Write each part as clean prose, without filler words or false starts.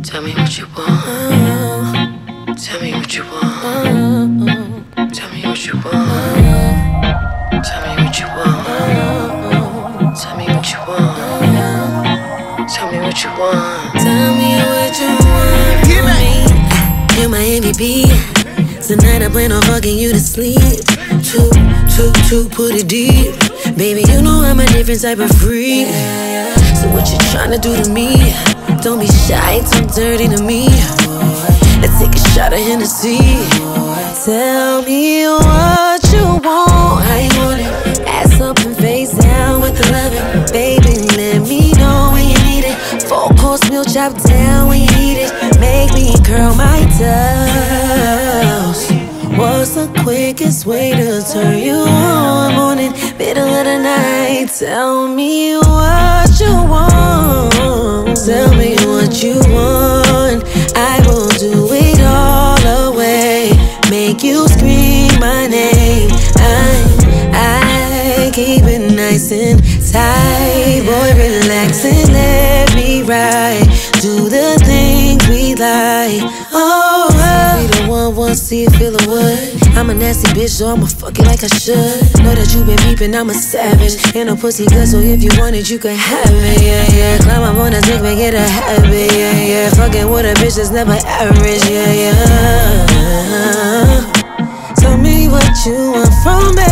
Tell me what you want. Tell me what you want. Tell me what you want. Tell me what you want. Tell me what you want. Tell me what you want. Tell me what you want from me. You're my MVP. Tonight I plan on fucking you to sleep. Put it deep. Baby, you know I'm a different type of freak. So what you tryna do to me? Don't be shy, too dirty to me. Let's take a shot of Hennessy. Tell me what you want. How you want it? Ass up and face down with the loving. Baby, let me know when you need it. 4-course meal chopped down when you eat it. Make me curl my toes. What's the quickest way to turn you on? Morning, middle of the night. Tell me what you want. Tell me what you want. I will do it all away. Make you scream my name. I keep it nice and tight. Boy, relax and let me ride. Do the things we like. Oh, we the one, see it, feel the wood. I'm a nasty bitch, so I'ma fuck it like I should. Know that you been peeping, I'm a savage. Ain't no pussy good, so if you want it, you can have it, yeah. Climb up on the dick, make it a habit, yeah. Fucking with a bitch that's never average, yeah. Tell me what you want from me,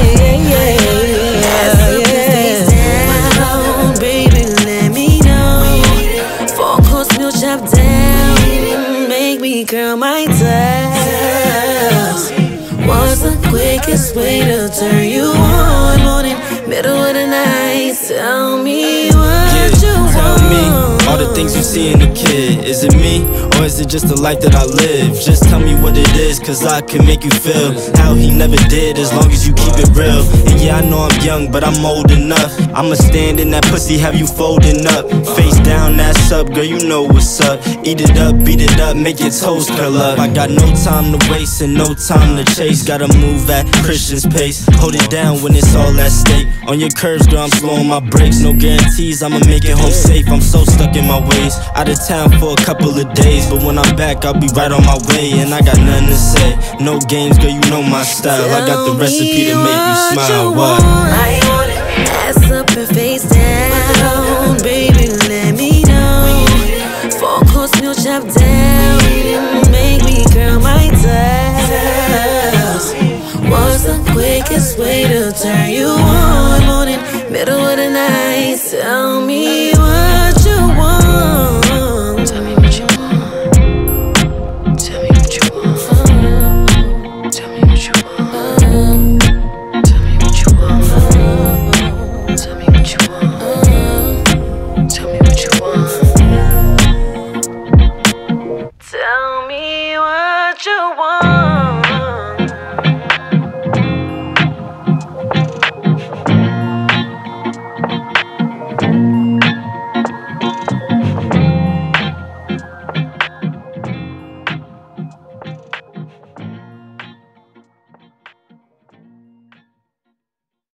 down, baby, let me know. 4-course meal chopped down. Make me curl my toes. What's the quickest way to turn you on? Morning, middle of the night. Tell me what you want. Tell me all the things you see in the kid. Is it me, or is it just the life that I live? Just tell me what it is, cause I can make you feel how he never did, as long as you keep it real. And yeah, I know I'm young, but I'm old enough. I'ma stand in that pussy, have you folding up. Face down, ass up, girl, you know what's up. Eat it up, beat it up, make your toes curl up. I got no time to waste and no time to chase. Gotta move at Christian's pace. Hold it down when it's all at stake. On your curves, girl, I'm slowing my brakes. No guarantees, I'ma make it home safe. I'm so stuck in my ways. Out of town for a couple of days, but when I'm back, I'll be right on my way. And I got nothing to say. No games, girl, you know my style. I got the recipe to make you smile. What? I want it. Ass up and face down. Baby, let me know. 4-course meal chopped down. Make me curl my toes. What's the quickest way to turn you on? Morning, middle of the night. Tell me what you want. Tell me what you want. Tell me what you want. Tell me what you want. Tell me what you want. Tell me what you want. Tell me what you want. Tell me what you want.